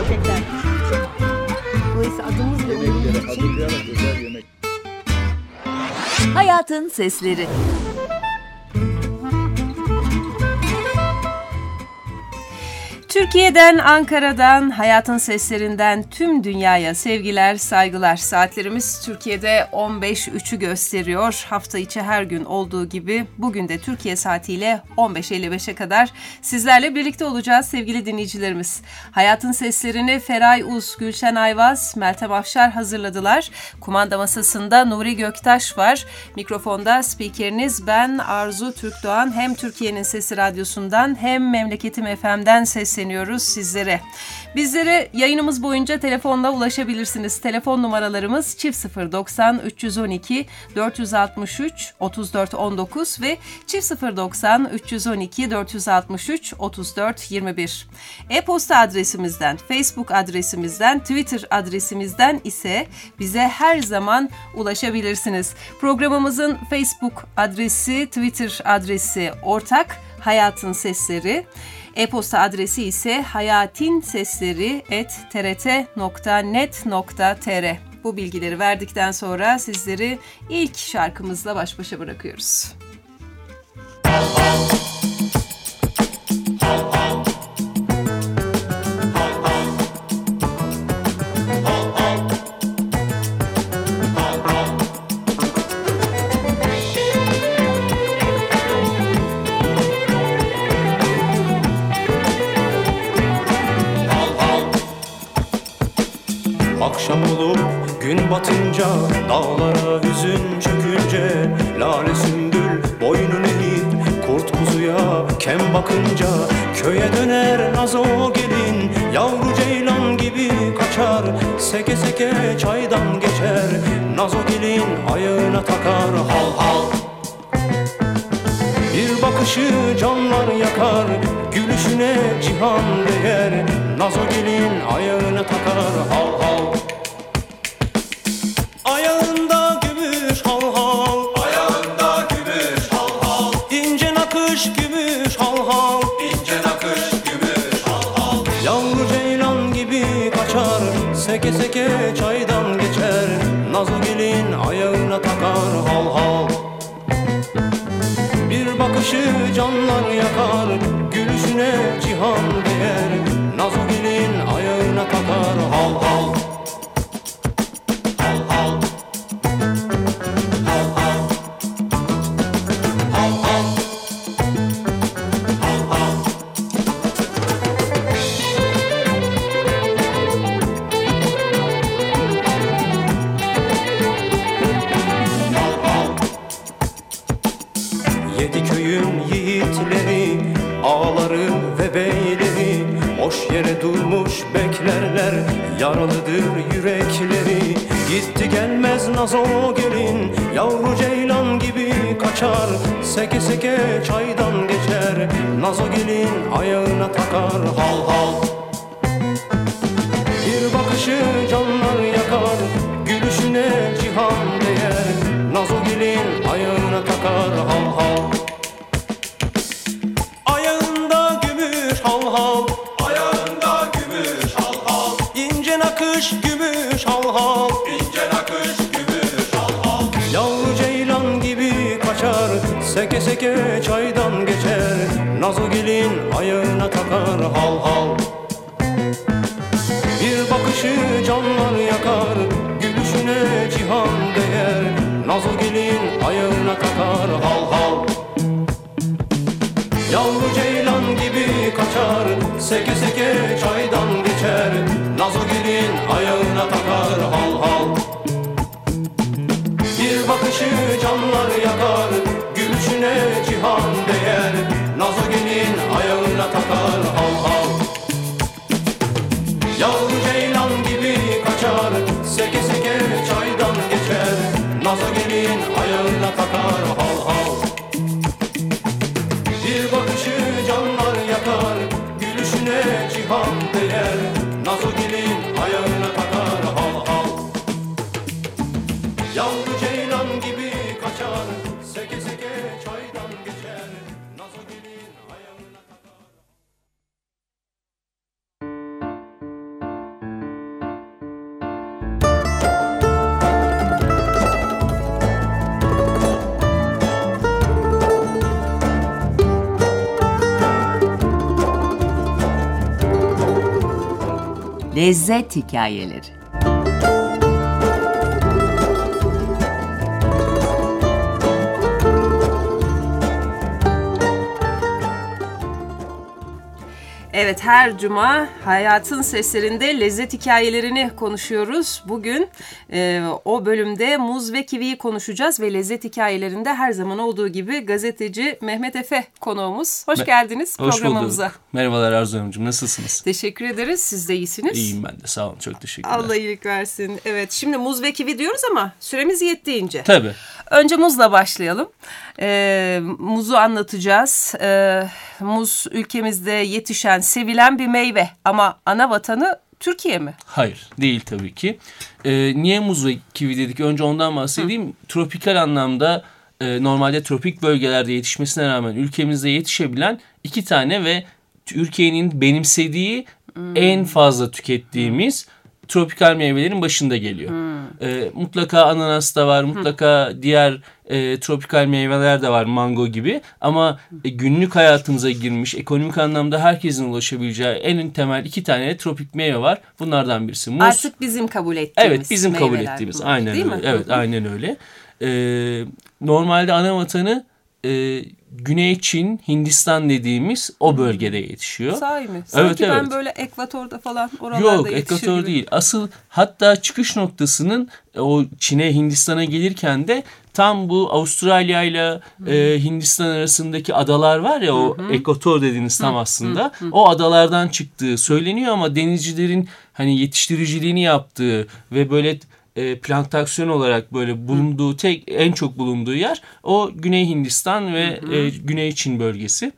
lezzetler. Dolayısıyla adımız ve uyumumuz için Hayatın Sesleri. Türkiye'den, Ankara'dan, hayatın seslerinden tüm dünyaya sevgiler, saygılar. Saatlerimiz Türkiye'de 15.03'ü gösteriyor. Hafta içi her gün olduğu gibi bugün de Türkiye saatiyle 15.55'e kadar sizlerle birlikte olacağız sevgili dinleyicilerimiz. Hayatın seslerini Feray Uz, Gülşen Ayvaz, Meltem Afşar hazırladılar. Kumanda masasında Nuri Göktaş var. Mikrofonda spikeriniz ben Arzu Türkdoğan. Hem Türkiye'nin Sesi Radyosu'ndan hem Memleketim FM'den sesleniyoruz sizlere. Bizlere yayınımız boyunca telefonla ulaşabilirsiniz. Telefon numaralarımız 090 312 463 34 19 ve 090 312 463 34 21. E-posta adresimizden, Facebook adresimizden, Twitter adresimizden ise bize her zaman ulaşabilirsiniz. Programımızın Facebook adresi, Twitter adresi ortak, Hayatın Sesleri. E-posta adresi ise hayatinsesleri@trt.net.tr. Bu bilgileri verdikten sonra sizleri ilk şarkımızla baş başa bırakıyoruz. Akşam olup gün batınca, dağlara hüzün çökünce, lale sümbül boynunu eğip kurt kuzuya kem bakınca, köye döner nazo gelin, yavru ceylan gibi kaçar, seke seke çaydan geçer, nazo gelin ayağına takar hal hal. Bir bakışı canlar yakar, gülüşüne cihan değer, nazo gelin ayağına takar hal hal. Ayağında gümüş hal hal, ayağında gümüş hal hal, ince nakış gümüş hal hal, ince nakış gümüş hal hal. Yavru ceylan gibi kaçar, seke seke çaydan geçer, nazo gelin ayağına takar hal hal. Bir bakışı canlar yakar, gülüşüne cihan değer, nazo gelin ayağına takar hal hal. Hal hal. Hal hal. Hal hal. Hal hal. Yedi köyün yiğitleri, ağaları ve beyleri, boş yere durmuş beklerler, yaralıdır yürekleri. Gitti gelmez nazo gelin, yavru ceylan gibi kaçar, seke seke çaydan geçer, nazo gelin ayağına takar hal hal. Bir bakışı canlar yakar, gülüşüne cihan değer, nazo gelin ayağına takar hal hal. Ayağında gümüş hal hal, ayağında gümüş hal hal, ince nakış gümüş hal hal, ince nakış gümüş hal hal. Yavru ceylan gibi kaçar, seke seke çaydan geçer, nazo gelin ayağına takar hal hal. Bir bakışı canlar yakar, gülüşüne cihan değer, nazo gelin ayağına takar hal hal. Yavru ceylan gibi kaçar, seke seke çaydan geçer, nazo gelin ayağına takar hal hal. Bir bakışı canlar yakar, gülüşüne cihan değer, nazo gelin ayağına takar hal hal. Yavru ceylan gibi kaçar, seke seke çaydan geçer, nazo gelin ayağına takar hal hal. Bir bakışı canlar yakar, gülüşüne cihan değer, nazo gelin ayağına takar hal hal. Yavru ceylan gibi kaçar, seke seke çaydan geçer, nazo Lezzet hikayeleri. Evet, her cuma hayatın seslerinde lezzet hikayelerini konuşuyoruz. Bugün o bölümde muz ve kiviyi konuşacağız ve lezzet hikayelerinde her zaman olduğu gibi gazeteci Mehmet Efe konuğumuz. Hoş geldiniz programımıza. Hoş bulduk. Merhabalar Arzu Hanımcığım, nasılsınız? Teşekkür ederiz. Siz de iyisiniz. İyiyim ben de, sağ olun, çok teşekkürler. Allah iyilik versin. Evet, şimdi muz ve kivi diyoruz ama süremiz yettiğince. Tabii. Önce muzla başlayalım. Muzu anlatacağız. Muz ülkemizde yetişen, sevilen bir meyve ama ana vatanı Türkiye mi? Hayır, değil tabii ki. Niye muz ve kivi dedik? Önce ondan bahsedeyim. Tropikal anlamda normalde tropik bölgelerde yetişmesine rağmen ülkemizde yetişebilen 2 tane ve Türkiye'nin benimsediği en fazla tükettiğimiz tropikal meyvelerin başında geliyor. Mutlaka ananas da var, mutlaka diğer tropikal meyveler de var, mango gibi. Ama günlük hayatımıza girmiş, ekonomik anlamda herkesin ulaşabileceği en temel 2 tane tropik meyve var. Bunlardan birisi muz. Artık bizim kabul ettiğimiz. Evet, bizim kabul ettiğimiz. Bunlar, aynen değil öyle. mi? Evet, aynen öyle. Normalde ana vatanı Güney Çin, Hindistan dediğimiz o bölgede yetişiyor. Sahi mi? Sanki evet, ben böyle Ekvator'da falan oralarda Yok, yetişir Ekvator gibi. değil. Asıl hatta çıkış noktasının o Çin'e, Hindistan'a gelirken de tam bu Avustralya ile Hindistan arasındaki adalar var ya, o Ekvator dediğiniz tam aslında. O adalardan çıktığı söyleniyor ama denizcilerin hani yetiştiriciliğini yaptığı ve böyle plantasyon olarak böyle bulunduğu en çok bulunduğu yer o Güney Hindistan ve Güney Çin bölgesi.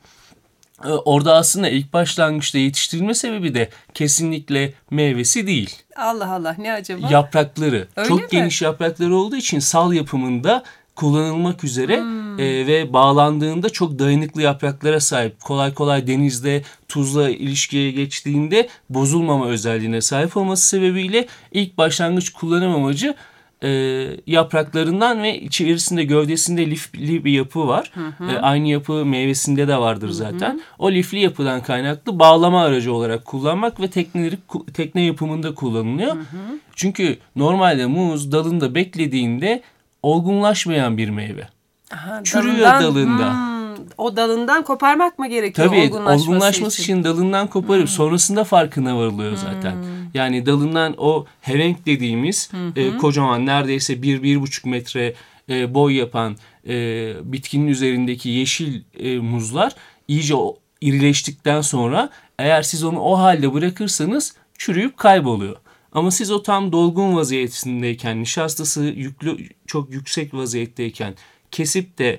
Orada aslında ilk başlangıçta yetiştirilme sebebi de kesinlikle meyvesi değil. Allah Allah, ne acaba? Yaprakları. Öyle çok mi? geniş yaprakları olduğu için sal yapımında kullanılmak üzere ve bağlandığında çok dayanıklı yapraklara sahip. Kolay kolay denizde tuzla ilişkiye geçtiğinde bozulmama özelliğine sahip olması sebebiyle ilk başlangıç kullanım amacı yapraklarından ve içerisinde, gövdesinde lifli bir yapı var. Aynı yapı meyvesinde de vardır zaten. O lifli yapıdan kaynaklı bağlama aracı olarak kullanmak ve tekne yapımında kullanılıyor. Çünkü normalde muz dalında beklediğinde olgunlaşmayan bir meyve. Aha, çürüyor dalında. O dalından koparmak mı gerekiyor? Tabii, olgunlaşması için dalından koparıp sonrasında farkına varılıyor zaten. Yani dalından o herenk dediğimiz kocaman, neredeyse 1-1,5 metre boy yapan bitkinin üzerindeki yeşil muzlar iyice irileştikten sonra eğer siz onu o halde bırakırsanız çürüyüp kayboluyor. Ama siz o tam dolgun vaziyetindeyken, nişastası çok yüksek vaziyetteyken kesip de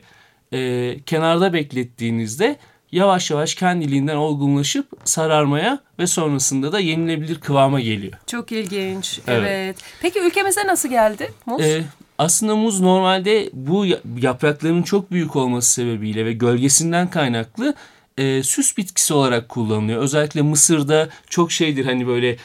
kenarda beklettiğinizde yavaş yavaş kendiliğinden olgunlaşıp sararmaya ve sonrasında da yenilebilir kıvama geliyor. Çok ilginç. Evet. Evet. Peki ülkemize nasıl geldi muz? Aslında muz normalde bu yapraklarının çok büyük olması sebebiyle ve gölgesinden kaynaklı süs bitkisi olarak kullanılıyor. Özellikle Mısır'da çok şeydir, hani böyle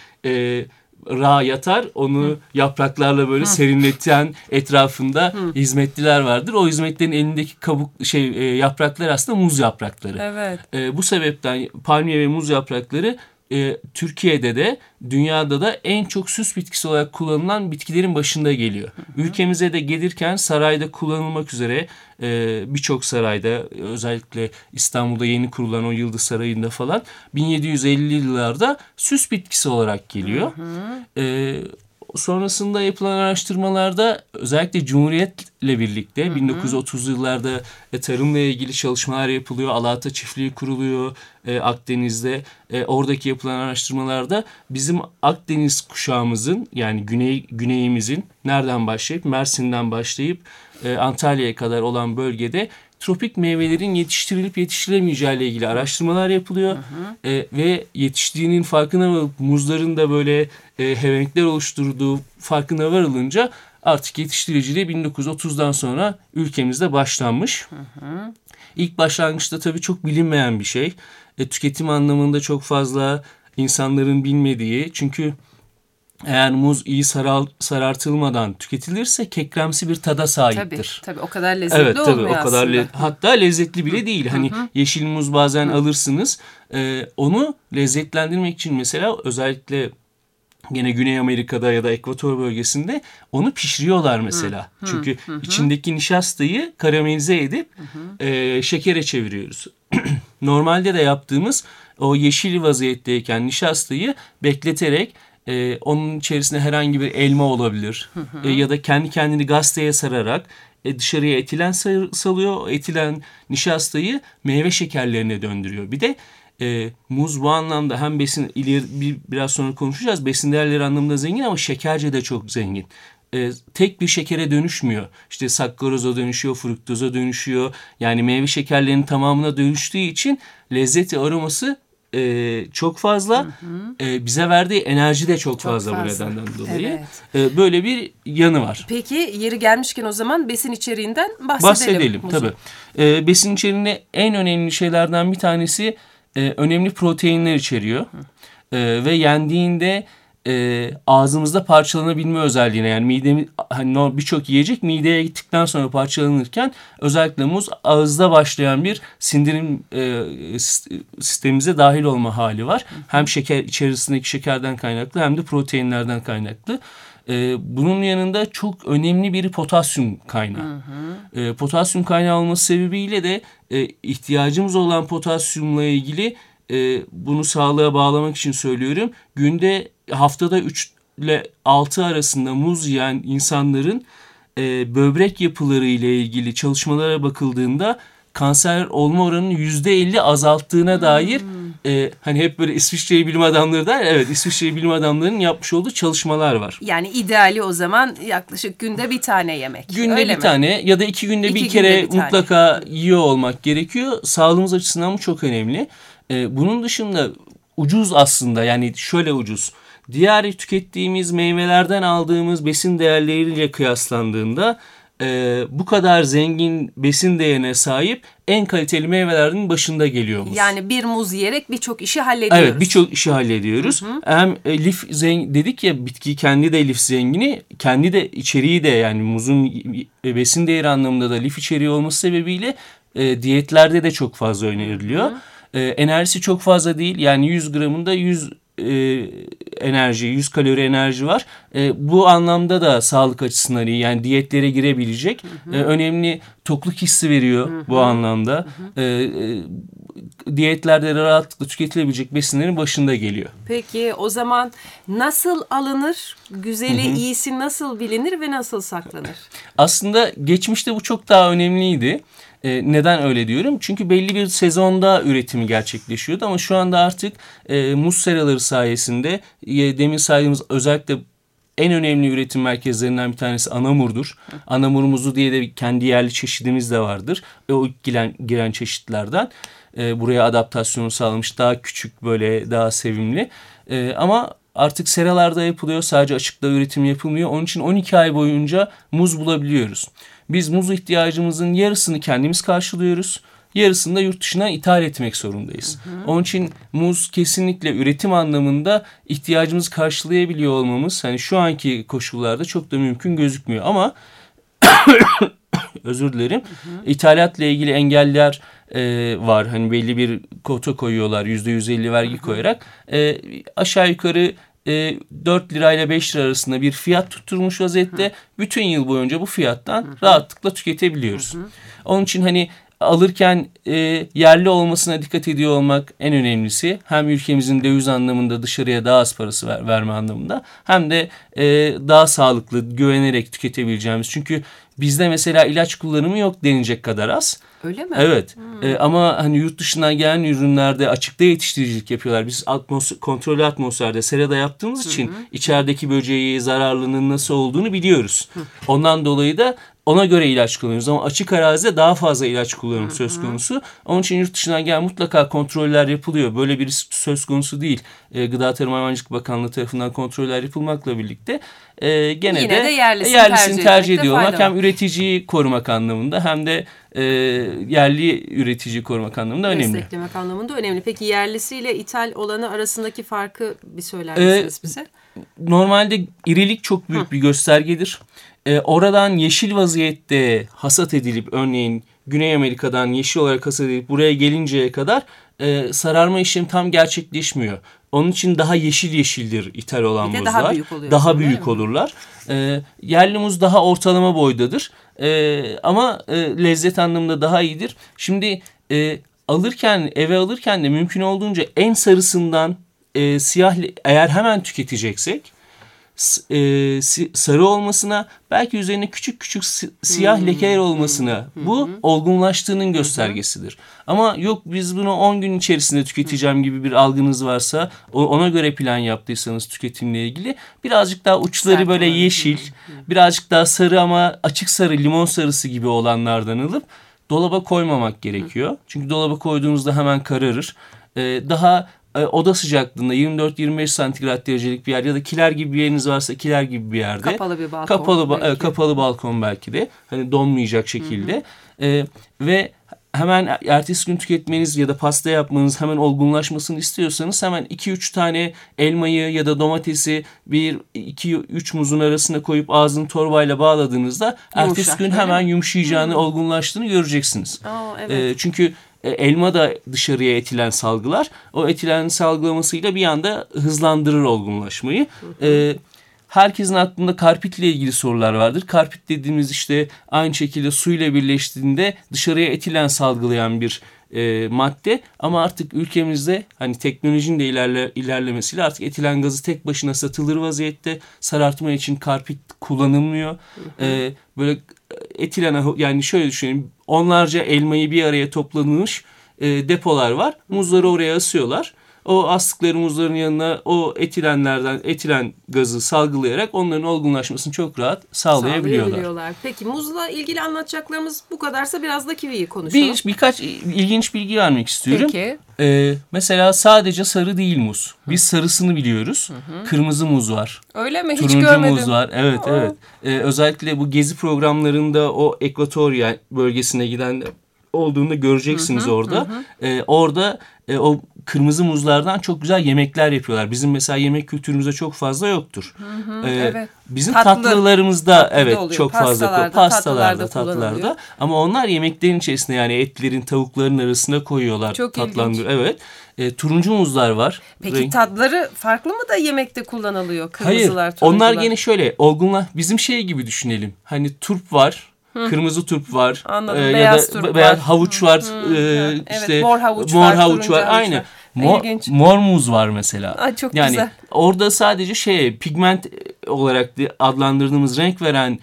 yatar, onu yapraklarla böyle serinleten etrafında hizmetliler vardır. O hizmetlerin elindeki yapraklar aslında muz yaprakları. Evet. Bu sebepten palmiye ve muz yaprakları Türkiye'de de dünyada da en çok süs bitkisi olarak kullanılan bitkilerin başında geliyor. Ülkemize de gelirken sarayda kullanılmak üzere birçok sarayda, özellikle İstanbul'da yeni kurulan o Yıldız Sarayı'nda falan 1750'li yıllarda süs bitkisi olarak geliyor. Sonrasında yapılan araştırmalarda özellikle Cumhuriyet'le birlikte 1930'lu yıllarda tarımla ilgili çalışmalar yapılıyor. Alata çiftliği kuruluyor Akdeniz'de. Oradaki yapılan araştırmalarda bizim Akdeniz kuşağımızın, yani güneyimizin nereden başlayıp Mersin'den başlayıp Antalya'ya kadar olan bölgede tropik meyvelerin yetiştirilip yetiştirilemeyeceği ile ilgili araştırmalar yapılıyor. Ve yetiştiğinin farkına varıp muzların da böyle hevenkler oluşturduğu farkına varılınca artık yetiştiriciliği 1930'dan sonra ülkemizde başlanmış. İlk başlangıçta tabii çok bilinmeyen bir şey. Tüketim anlamında çok fazla insanların bilmediği, çünkü eğer muz iyi sarartılmadan tüketilirse kekremsi bir tada sahiptir. Tabii o kadar lezzetli olmuyor o kadar aslında. Hatta lezzetli bile değil. Hani yeşil muz bazen alırsınız. Onu lezzetlendirmek için mesela özellikle Gene Güney Amerika'da ya da Ekvator bölgesinde onu pişiriyorlar mesela. Çünkü içindeki nişastayı karamelize edip şekere çeviriyoruz. Normalde de yaptığımız o yeşil vaziyetteyken nişastayı bekleterek onun içerisine herhangi bir elma olabilir ya da kendi kendini gazeteye sararak dışarıya etilen salıyor. O etilen nişastayı meyve şekerlerine döndürüyor. Bir de muz bu anlamda hem besin biraz sonra konuşacağız. Besin değerleri anlamında zengin ama şekerce de çok zengin. Tek bir şekere dönüşmüyor. İşte sakkaroza dönüşüyor, fruktoza dönüşüyor. Yani meyve şekerlerinin tamamına dönüştüğü için lezzeti, aroması çok fazla. Bize verdiği enerji de çok fazla bu nedenden dolayı. Evet. Böyle bir yanı var. Peki yeri gelmişken o zaman besin içeriğinden bahsedelim. Tabii. Besin içeriğinde en önemli şeylerden bir tanesi önemli proteinler içeriyor. Ve yendiğinde ağzımızda parçalanabilme özelliğine, yani hani birçok yiyecek mideye gittikten sonra parçalanırken özellikle muz ağızda başlayan bir sindirim sistemimize dahil olma hali var. Hem şeker içerisindeki şekerden kaynaklı hem de proteinlerden kaynaklı. Bunun yanında çok önemli bir potasyum kaynağı. Potasyum kaynağı olması sebebiyle de ihtiyacımız olan potasyumla ilgili bunu sağlığa bağlamak için söylüyorum. Haftada 3 ile 6 arasında muz yiyen insanların böbrek yapıları ile ilgili çalışmalara bakıldığında kanser olma oranının %50 azalttığına dair hani hep böyle İsviçreli bilim adamları der. Evet, İsviçreli bilim adamlarının yapmış olduğu çalışmalar var. Yani ideali o zaman yaklaşık günde bir tane yemek. Günde öyle bir mi? tane ya da 2 günde bir kere mutlaka yiyor olmak gerekiyor. Sağlığımız açısından bu çok önemli. Bunun dışında ucuz aslında, yani şöyle ucuz. Diğer tükettiğimiz meyvelerden aldığımız besin değerleriyle kıyaslandığında bu kadar zengin besin değerine sahip en kaliteli meyvelerinin başında geliyor muz. Yani bir muz yiyerek birçok işi hallediyoruz. Evet, birçok işi hallediyoruz. Hem lif dedik ya, bitki kendi de lif zengini, kendi de içeriği de, yani muzun besin değeri anlamında da lif içeriği olması sebebiyle diyetlerde de çok fazla öneriliyor. Enerjisi çok fazla değil, yani 100 gramında 100 kalori enerji var. Bu anlamda da sağlık açısından iyi. Yani diyetlere girebilecek önemli tokluk hissi veriyor bu anlamda. Diyetlerde rahatlıkla tüketilebilecek besinlerin başında geliyor. Peki o zaman nasıl alınır? Güzeli, iyisi nasıl bilinir ve nasıl saklanır? Aslında geçmişte bu çok daha önemliydi. Neden öyle diyorum? Çünkü belli bir sezonda üretimi gerçekleşiyordu ama şu anda artık muz seraları sayesinde demin saydığımız özellikle en önemli üretim merkezlerinden bir tanesi Anamur'dur. Anamur muzu diye de kendi yerli çeşidimiz de vardır. O ilk giren çeşitlerden buraya adaptasyonu sağlamış, daha küçük, böyle daha sevimli. Ama artık seralarda yapılıyor, sadece açıkta üretim yapılmıyor. Onun için 12 ay boyunca muz bulabiliyoruz. Biz muz ihtiyacımızın yarısını kendimiz karşılıyoruz. Yarısını da yurt dışına ithal etmek zorundayız. Onun için muz kesinlikle üretim anlamında ihtiyacımızı karşılayabiliyor olmamız hani şu anki koşullarda çok da mümkün gözükmüyor. Ama özür dilerim. İthalatla ilgili engeller var. Hani belli bir kota koyuyorlar. %150 vergi koyarak. Aşağı yukarı 4 lirayla 5 lira arasında bir fiyat tutturmuş vaziyette. Bütün yıl boyunca bu fiyattan rahatlıkla tüketebiliyoruz. Onun için hani alırken yerli olmasına dikkat ediyor olmak en önemlisi. Hem ülkemizin döviz anlamında dışarıya daha az parası verme anlamında, hem de daha sağlıklı, güvenerek tüketebileceğimiz. Çünkü bizde mesela ilaç kullanımı yok denilecek kadar az. Öyle mi? Evet. Ama hani yurt dışından gelen ürünlerde açıkta yetiştiricilik yapıyorlar. Biz kontrollü atmosferde serada yaptığımız için içerideki böceği, zararlının nasıl olduğunu biliyoruz. Ondan dolayı da ona göre ilaç kullanıyoruz. Ama açık arazide daha fazla ilaç kullanımı söz konusu. Onun için yurt dışından gelen mutlaka kontroller yapılıyor. Böyle bir söz konusu değil. Gıda Tarım Hayvancılık Bakanlığı tarafından kontroller yapılmakla birlikte gene yine de yerlisini tercih ediyor olmak, hem üreticiyi korumak anlamında hem de yerli üreticiyi korumak anlamında önemli. Desteklemek anlamında önemli. Peki yerlisiyle ithal olanı arasındaki farkı bir söyler misiniz bize? Normalde irilik çok büyük bir göstergedir. Oradan yeşil vaziyette hasat edilip, örneğin Güney Amerika'dan yeşil olarak hasat edilip buraya gelinceye kadar sararma işlemi tam gerçekleşmiyor. Onun için daha yeşildir ithal olan Bir de muzlar. daha büyük oluyor. Daha büyük olurlar. Yerli muz daha ortalama boydadır. Ama lezzet anlamında daha iyidir. Şimdi eve alırken de mümkün olduğunca en sarısından siyah, eğer hemen tüketeceksek sarı olmasına, belki üzerine küçük küçük siyah lekeler olmasına, bu olgunlaştığının göstergesidir. Ama yok biz bunu 10 gün içerisinde tüketeceğim gibi bir algınız varsa, ona göre plan yaptıysanız tüketimle ilgili, birazcık daha uçları Sert böyle olan. yeşil, birazcık daha sarı ama açık sarı, limon sarısı gibi olanlardan alıp dolaba koymamak gerekiyor. Çünkü dolaba koyduğunuzda hemen kararır. Daha oda sıcaklığında 24-25 santigrat derecelik bir yer ya da kiler gibi bir yeriniz varsa kiler gibi bir yerde. Kapalı bir balkon. Kapalı balkon belki de. Hani donmayacak şekilde. Ve hemen ertesi gün tüketmeniz ya da pasta yapmanız, hemen olgunlaşmasını istiyorsanız hemen 2-3 tane elmayı ya da domatesi 1-2-3 muzun arasına koyup ağzını torbayla bağladığınızda ertesi gün hemen yumuşayacağını, olgunlaştığını göreceksiniz. Evet. Çünkü elma da dışarıya etilen salgılar. O etilen salgılamasıyla bir anda hızlandırır olgunlaşmayı. Herkesin aklında karpitle ilgili sorular vardır. Karpit dediğimiz işte aynı şekilde suyla birleştiğinde dışarıya etilen salgılayan bir madde. Ama artık ülkemizde hani teknolojinin de ilerlemesiyle artık etilen gazı tek başına satılır vaziyette. Sarartma için karpit kullanılmıyor. Böyle etilen, yani şöyle düşünelim, onlarca elmayı bir araya toplanmış depolar var. Muzları oraya asıyorlar. O astıkları muzların yanına o etilen gazı salgılayarak onların olgunlaşmasını çok rahat sağlayabiliyorlar. Peki muzla ilgili anlatacaklarımız bu kadarsa biraz da kiviyi konuşalım. Birkaç ilginç bilgi vermek istiyorum. Peki. Mesela sadece sarı değil muz. Biz sarısını biliyoruz. Kırmızı muz var. Öyle mi? Hiç Turuncu görmedim. muz var. Evet, evet. Özellikle bu gezi programlarında o Ekvatorya bölgesine giden olduğunda göreceksiniz orada. Orada o kırmızı muzlardan çok güzel yemekler yapıyorlar. Bizim mesela yemek kültürümüzde çok fazla yoktur. Evet. Bizim tatlılarımızda evet çok fazla Pastalarda. Ama onlar yemeklerin içerisinde, yani etlerin, tavukların arasına koyuyorlar. Çok tatlandırıyor. Evet. Turuncu muzlar var. Peki tatları farklı mı da yemekte kullanılıyor? Kırmızılar, Hayır. turuncular. Onlar gene şöyle bizim şey gibi düşünelim. Hani turp var. Kırmızı turp var. Anladım. Ya Beyaz da turp beyaz var. havuç var. Evet, mor havuç var. Aynı. Mor muz var mesela. Çok yani güzel. Orada sadece pigment olarak adlandırdığımız renk veren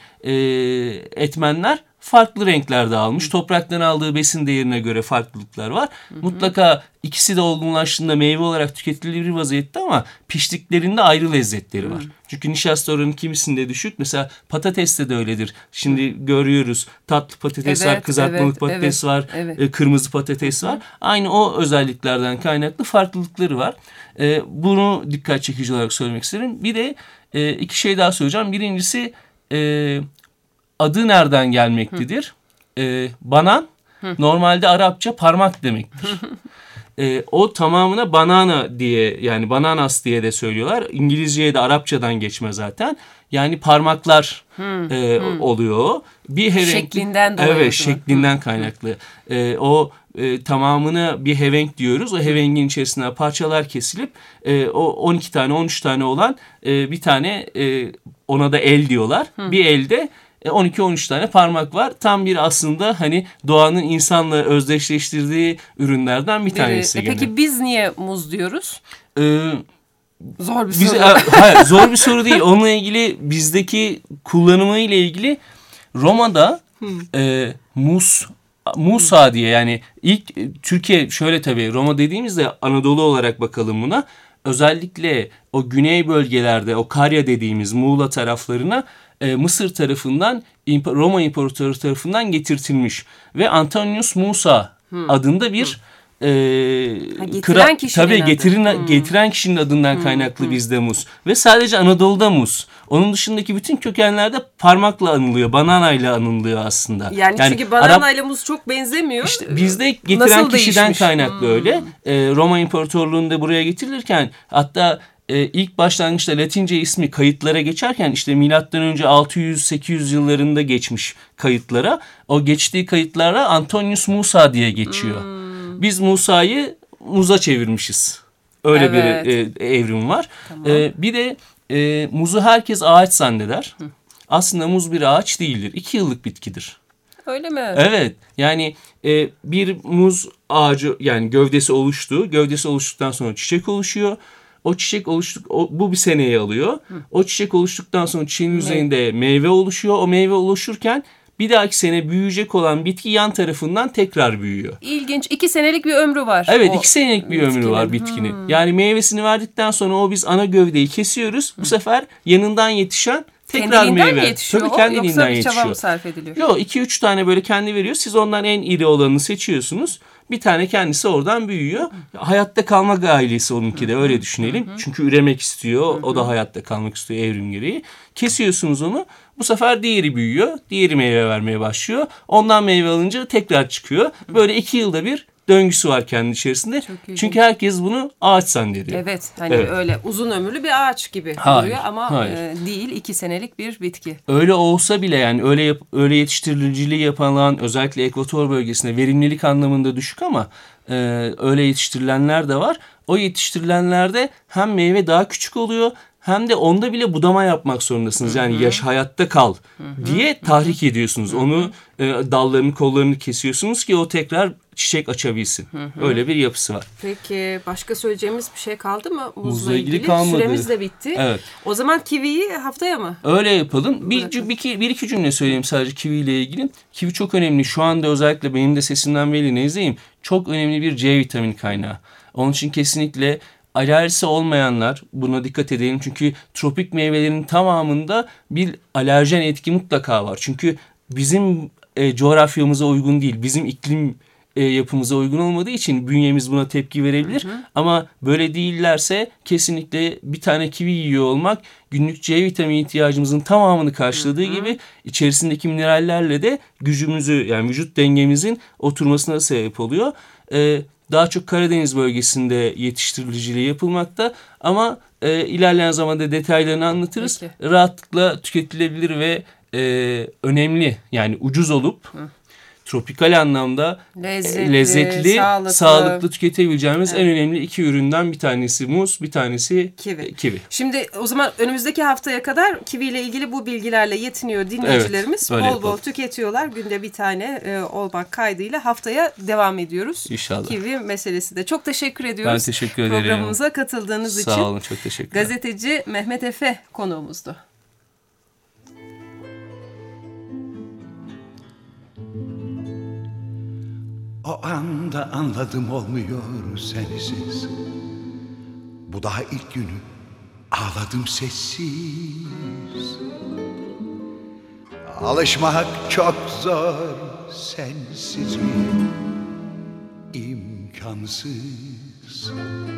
etmenler farklı renklerde almış. Topraktan aldığı besin değerine göre farklılıklar var. Mutlaka ikisi de olgunlaştığında meyve olarak tüketilir vaziyette ama piştiklerinde ayrı lezzetleri var. Çünkü nişasta oranı kimisinde düşük. Mesela patateste de öyledir. Şimdi görüyoruz, tatlı patates var, kızartmalık patates var, kırmızı patates var. Aynı o özelliklerden kaynaklı farklılıkları var. Bunu dikkat çekici olarak söylemek isterim. Bir de iki şey daha söyleyeceğim. Birincisi adı nereden gelmektedir? Banan normalde Arapça parmak demektir. O tamamına banana diye, yani bananas diye de söylüyorlar. İngilizceye de Arapçadan geçme zaten. Yani parmaklar oluyor o. Bir hevenk, şeklinden dolayı. Evet, şeklinden kaynaklı. Tamamına bir hevenk diyoruz. O hevengin içerisine parçalar kesilip o 12 tane 13 tane olan bir tane, ona da el diyorlar. Bir elde 12-13 tane parmak var. Tam bir aslında hani doğanın insanla özdeşleştirdiği ürünlerden bir tanesi. Peki biz niye muz diyoruz? Zor bir soru. Hayır, zor bir soru değil. Onunla ilgili, bizdeki kullanımı ile ilgili Roma'da Musa diye, yani ilk Türkiye, şöyle tabii Roma dediğimizde Anadolu olarak bakalım buna. Özellikle o güney bölgelerde, o Karya dediğimiz Muğla taraflarına Mısır tarafından, Roma İmparatoru tarafından getirtilmiş. Ve Antonius Musa adında bir getiren kişinin adından kaynaklı bizde muz. Ve sadece Anadolu'da muz. Onun dışındaki bütün kökenlerde parmakla anılıyor. Bananayla anılıyor aslında. Yani çünkü bananayla muz çok benzemiyor. İşte bizde getiren kişiden kaynaklı öyle. Roma İmparatorluğu'nda buraya getirilirken, hatta ilk başlangıçta Latince ismi kayıtlara geçerken işte milattan önce 600-800 yıllarında geçmiş kayıtlara. O geçtiği kayıtlara Antonius Musa diye geçiyor. Biz Musa'yı muza çevirmişiz. Öyle Evet. bir evrim var. Tamam. Bir de muzu herkes ağaç zanneder. Aslında muz bir ağaç değildir. 2 yıllık bitkidir. Öyle mi? Evet, yani bir muz ağacı, yani gövdesi oluştu. Gövdesi oluştuktan sonra çiçek oluşuyor. O çiçek bu bir seneyi alıyor. O çiçek oluştuktan sonra çiçeğin üzerinde meyve oluşuyor. O meyve oluşurken bir dahaki sene büyüyecek olan bitki yan tarafından tekrar büyüyor. İlginç. 2 senelik bir ömrü var. Evet, o 2 senelik bir ömrü var bitkinin. Yani meyvesini verdikten sonra o biz ana gövdeyi kesiyoruz. Bu sefer yanından yetişen tekrar Kendiliğinden meyve. mi yetişiyor? Tabii o, kendiliğinden yoksa bir yetişiyor. çaba mı sarf ediliyor? Yok, 2-3 tane böyle kendi veriyor. Siz ondan en iri olanını seçiyorsunuz. Bir tane kendisi oradan büyüyor. Hayatta kalma gailesi onunki de, öyle düşünelim. Çünkü üremek istiyor. O da hayatta kalmak istiyor evrim gereği. Kesiyorsunuz onu. Bu sefer diğeri büyüyor. Diğeri meyve vermeye başlıyor. Ondan meyve alınca tekrar çıkıyor. Böyle 2 yılda bir döngüsü var kendi içerisinde. Çünkü herkes bunu ağaç zannediyor. Evet, hani Evet. öyle uzun ömürlü bir ağaç gibi Hayır, duruyor ama hayır. değil, 2 senelik bir bitki. Öyle olsa bile, yani öyle yetiştiriciliği yapılan, özellikle ekvator bölgesinde verimlilik anlamında düşük ama öyle yetiştirilenler de var. O yetiştirilenlerde hem meyve daha küçük oluyor, hem de onda bile budama yapmak zorundasınız. Yani hayatta kal diye tahrik ediyorsunuz. Onu dallarını, kollarını kesiyorsunuz ki o tekrar çiçek açabilsin. Öyle bir yapısı var. Peki başka söyleyeceğimiz bir şey kaldı mı muzla Muzla ilgili ilgili? kalmadı. Süremiz de bitti. Evet. O zaman kiviyi haftaya mı? Öyle yapalım. Bir iki cümle söyleyeyim sadece kivi ile ilgili. Kivi çok önemli. Şu anda özellikle benim de sesimden belli, nezleyim. Çok önemli bir C vitamini kaynağı. Onun için kesinlikle alerjisi olmayanlar buna dikkat edelim. Çünkü tropik meyvelerin tamamında bir alerjen etki mutlaka var. Çünkü bizim coğrafyamıza uygun değil. Bizim iklim yapımıza uygun olmadığı için bünyemiz buna tepki verebilir. Ama böyle değillerse kesinlikle bir tane kivi yiyor olmak günlük C vitamini ihtiyacımızın tamamını karşıladığı gibi içerisindeki minerallerle de gücümüzü, yani vücut dengemizin oturmasına sebep oluyor. Daha çok Karadeniz bölgesinde yetiştiriciliği yapılmakta ama ilerleyen zamanda detaylarını anlatırız. Peki. Rahatlıkla tüketilebilir ve önemli, yani ucuz olup tropikal anlamda lezzetli, sağlıklı tüketebileceğimiz en önemli 2 üründen bir tanesi muz, bir tanesi kivi. Şimdi o zaman önümüzdeki haftaya kadar kivi ile ilgili bu bilgilerle yetiniyor dinleyicilerimiz. Evet, bol yapalım. bol tüketiyorlar. Günde bir tane olmak kaydıyla haftaya devam ediyoruz. İnşallah. Kivi meselesi de. Çok teşekkür ediyoruz. Ben teşekkür ederim. Programımıza katıldığınız için. Sağ olun, çok teşekkürler. Gazeteci Mehmet Efe konuğumuzdu. O anda anladım olmuyor sensiz. Bu daha ilk günü ağladım sessiz. Alışmak çok zor sensiz mi? İmkansız.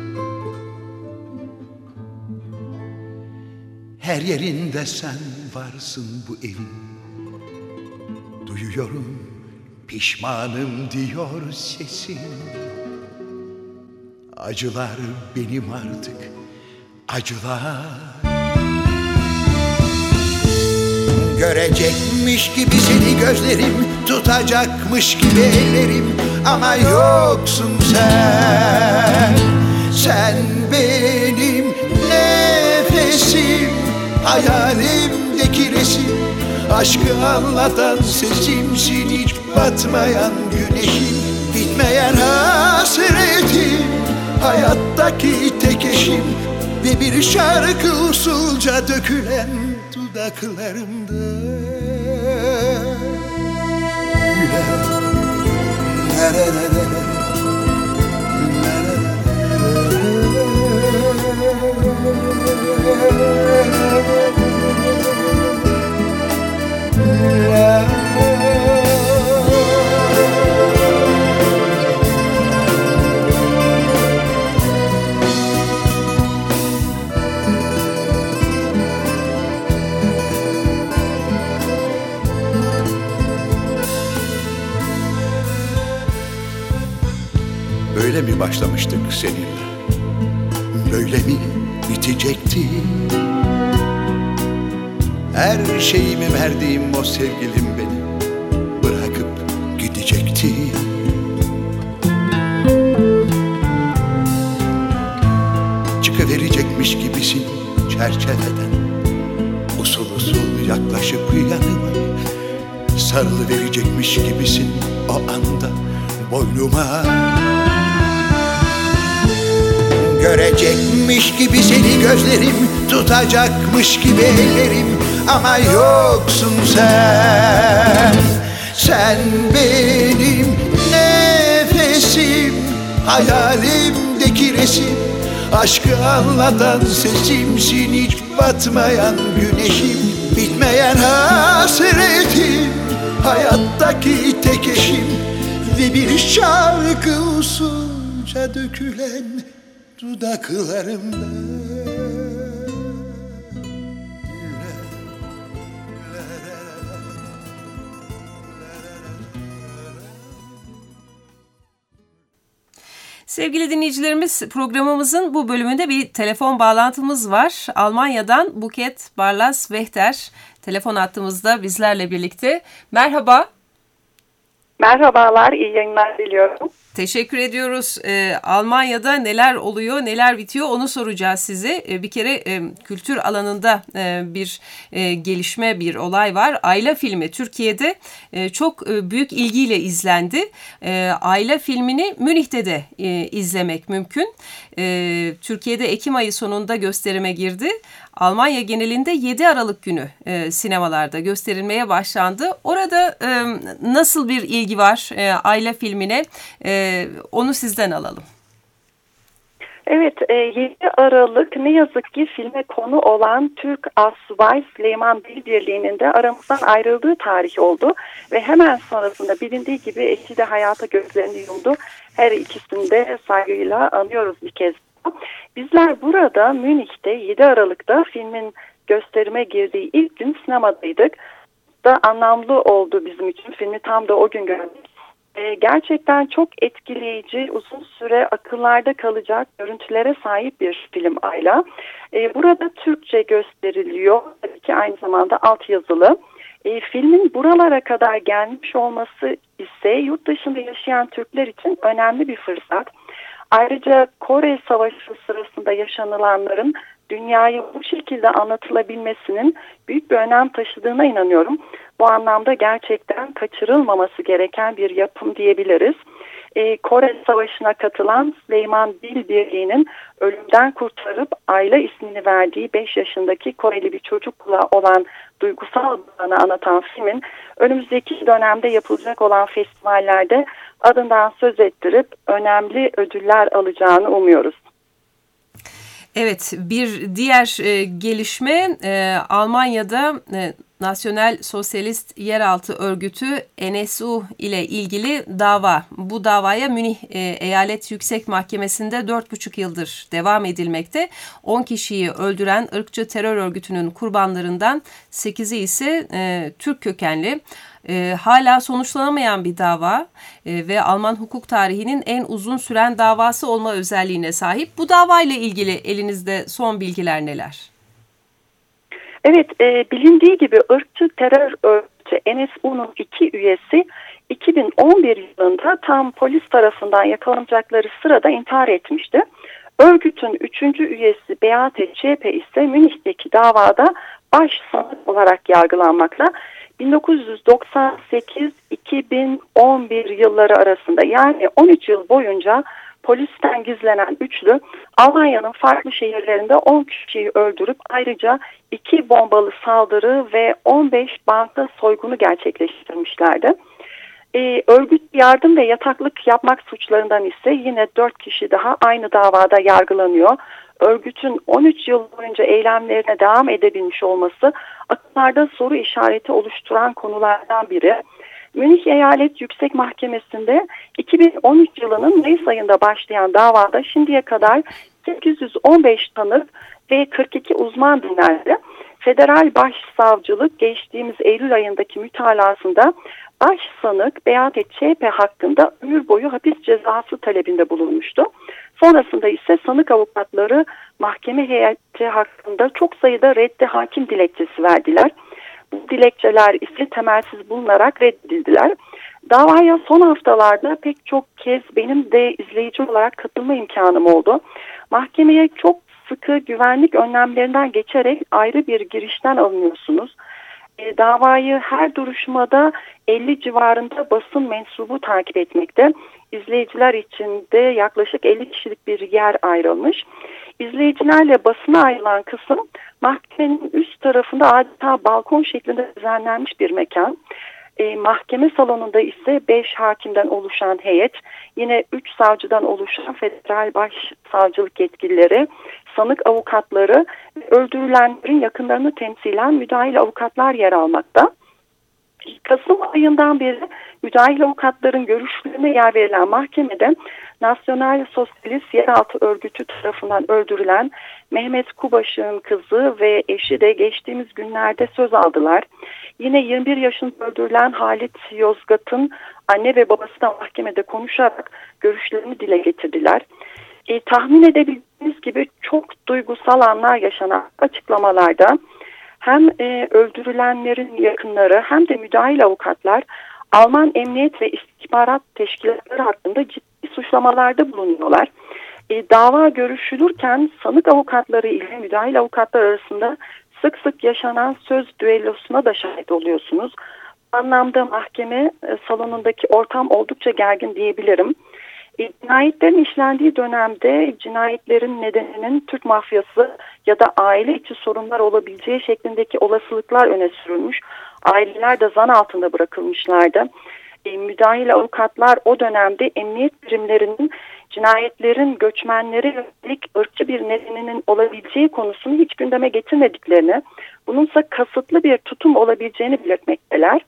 Her yerinde sen varsın bu evin. Duyuyorum, pişmanım diyor sesin. Acılar benim artık, acılar. Görecekmiş gibi seni gözlerim, tutacakmış gibi ellerim. Ama yoksun sen, sen benim nefesim, hayalimdeki resim. Aşkı anlatan sesimsin, hiç batmayan güneşim, bitmeyen hasretim, hayattaki tek eşim ve bir şarkı usulca dökülen dudaklarımda. Böyle mi başlamıştık seninle? Böyle mi bitecekti? Her şeyimi verdiğim o sevgilim beni bırakıp gidecekti. çerçeveden usul usul yaklaşıp yanıma sarılıverecekmiş gibisin o anda boynuma. Görecekmiş gibi seni gözlerim, tutacakmış gibi ellerim, ama yoksun sen. Sen benim nefesim, hayalimdeki resim, aşkı anlatan sesimsin, hiç batmayan güneşim, bitmeyen hasretim, hayattaki tek eşim ve bir şarkı usulca dökülen dudaklarımda. Sevgili dinleyicilerimiz, programımızın bu bölümünde bir telefon bağlantımız var. Almanya'dan Buket Barlas-Wächter telefon hattımızda bizlerle birlikte. Merhaba. Merhabalar, iyi yayınlar diliyorum. Teşekkür ediyoruz. Almanya'da neler oluyor, neler bitiyor onu soracağız size. Bir kere kültür alanında bir gelişme, bir olay var. Ayla filmi Türkiye'de çok büyük ilgiyle izlendi. Ayla filmini Münih'te de izlemek mümkün. Türkiye'de Ekim ayı sonunda gösterime girdi. Almanya genelinde 7 Aralık günü sinemalarda gösterilmeye başlandı. Orada nasıl bir ilgi var Ayla filmine? Onu sizden alalım. Evet, 7 Aralık ne yazık ki filme konu olan Türk Asubay Süleyman Bilbirliği'nin de aramızdan ayrıldığı tarih oldu. Ve hemen sonrasında bilindiği gibi eşi de hayata gözlerini yumdu. Her ikisini de saygıyla anıyoruz bir kez. Bizler burada Münih'te 7 Aralık'ta filmin gösterime girdiği ilk gün sinemadaydık. Da anlamlı oldu bizim için. Filmi tam da o gün gördük. Gerçekten çok etkileyici, uzun süre akıllarda kalacak görüntülere sahip bir film Ayla. Burada Türkçe gösteriliyor. Tabii ki aynı zamanda altyazılı. Filmin buralara kadar gelmiş olması ise yurt dışında yaşayan Türkler için önemli bir fırsat. Ayrıca Kore Savaşı sırasında yaşanılanların dünyaya bu şekilde anlatılabilmesinin büyük bir önem taşıdığına inanıyorum. Bu anlamda gerçekten kaçırılmaması gereken bir yapım diyebiliriz. Kore Savaşı'na katılan Süleyman Bilbirliği'nin ölümden kurtarıp Ayla ismini verdiği 5 yaşındaki Koreli bir çocukla olan duygusal bağını anlatan filmin önümüzdeki dönemde yapılacak olan festivallerde adından söz ettirip önemli ödüller alacağını umuyoruz. Evet, bir diğer gelişme Almanya'da Nasyonel Sosyalist Yeraltı Örgütü NSU ile ilgili dava. Bu davaya Münih Eyalet Yüksek Mahkemesi'nde 4,5 yıldır devam edilmekte. 10 kişiyi öldüren ırkçı terör örgütünün kurbanlarından 8'i ise Türk kökenli. Hala sonuçlanamayan bir dava ve Alman hukuk tarihinin en uzun süren davası olma özelliğine sahip. Bu davayla ilgili elinizde son bilgiler neler? Evet, bilindiği gibi ırkçı terör örgütü NSU'nun 2 üyesi 2011 yılında tam polis tarafından yakalanacakları sırada intihar etmişti. Örgütün 3. üyesi Beate Zschäpe ise Münih'teki davada baş sanık olarak yargılanmakta. 1998-2011 yılları arasında yani 13 yıl boyunca polisten gizlenen üçlü Almanya'nın farklı şehirlerinde 10 kişiyi öldürüp ayrıca 2 bombalı saldırı ve 15 banka soygunu gerçekleştirmişlerdi. Örgüt yardım ve yataklık yapmak suçlarından ise yine 4 kişi daha aynı davada yargılanıyor. Örgütün 13 yıl boyunca eylemlerine devam edebilmiş olması akıllarda soru işareti oluşturan konulardan biri. Münih Eyalet Yüksek Mahkemesi'nde 2013 yılının Mayıs ayında başlayan davada şimdiye kadar 815 tanık ve 42 uzman dinlendi. Federal Başsavcılık geçtiğimiz Eylül ayındaki mütalasında başsanık Beate Zschäpe hakkında ömür boyu hapis cezası talebinde bulunmuştu. Sonrasında ise sanık avukatları mahkeme heyeti hakkında çok sayıda reddi hakim dilekçesi verdiler. Bu dilekçeler ise temelsiz bulunarak reddedildiler. Davaya son haftalarda pek çok kez benim de izleyici olarak katılma imkanım oldu. Mahkemeye çok sıkı güvenlik önlemlerinden geçerek ayrı bir girişten alınıyorsunuz. Davayı her duruşmada 50 civarında basın mensubu takip etmekte. İzleyiciler için de yaklaşık 50 kişilik bir yer ayrılmış. İzleyicilerle basına ayrılan kısım mahkemenin üst tarafında adeta balkon şeklinde düzenlenmiş bir mekan. Mahkeme salonunda ise 5 hakimden oluşan heyet, yine 3 savcıdan oluşan federal başsavcılık yetkilileri, sanık avukatları ve öldürülenlerin yakınlarını temsilen müdahil avukatlar yer almakta. Kasım ayından beri müdahil avukatların görüşlerine yer verilen mahkemede Nasyonal Sosyalist Yeraltı Örgütü tarafından öldürülen Mehmet Kubaş'ın kızı ve eşi de geçtiğimiz günlerde söz aldılar. Yine 21 yaşında öldürülen Halit Yozgat'ın anne ve babası da mahkemede konuşarak görüşlerini dile getirdiler. Tahmin edebildiğiniz gibi çok duygusal anlar yaşanan açıklamalarda hem öldürülenlerin yakınları hem de müdahil avukatlar Alman Emniyet ve İstihbarat Teşkilatları hakkında ciddi suçlamalarda bulunuyorlar. Dava görüşülürken sanık avukatları ile müdahil avukatlar arasında sık sık yaşanan söz düellosuna da şahit oluyorsunuz. Bu anlamda mahkeme salonundaki ortam oldukça gergin diyebilirim. Cinayetlerin işlendiği dönemde cinayetlerin nedeninin Türk mafyası ya da aile içi sorunlar olabileceği şeklindeki olasılıklar öne sürülmüş. Aileler de zan altında bırakılmışlardı. Müdahil avukatlar o dönemde emniyet birimlerinin cinayetlerin göçmenlere yönelik ırkçı bir nedeninin olabileceği konusunu hiç gündeme getirmediklerini, bununsa kasıtlı bir tutum olabileceğini belirtmekteler.